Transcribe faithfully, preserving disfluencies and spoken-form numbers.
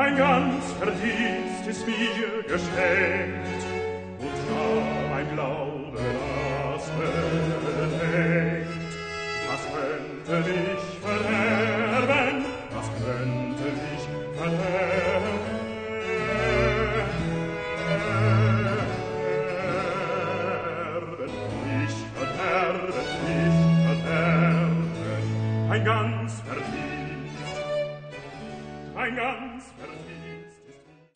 ein ganz Verdienst ist mir geschenkt, und da mein Glaube das bedenkt. Was könnte mich verderben, was könnte mich verderben? Nicht verderben, nicht verderben, ein ganz Verdienst, ein ganz